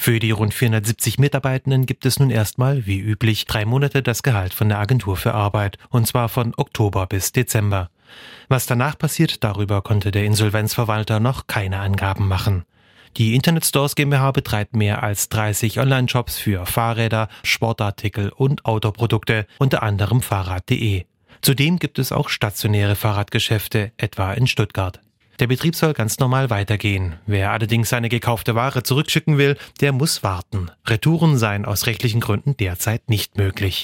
Für die rund 470 Mitarbeitenden gibt es nun erstmal, wie üblich, 3 Monate das Gehalt von der Agentur für Arbeit, und zwar von Oktober bis Dezember. Was danach passiert, darüber konnte der Insolvenzverwalter noch keine Angaben machen. Die Internet Stores GmbH betreibt mehr als 30 Online-Shops für Fahrräder, Sportartikel und Autoprodukte, unter anderem Fahrrad.de. Zudem gibt es auch stationäre Fahrradgeschäfte, etwa in Stuttgart. Der Betrieb soll ganz normal weitergehen. Wer allerdings seine gekaufte Ware zurückschicken will, der muss warten. Retouren seien aus rechtlichen Gründen derzeit nicht möglich.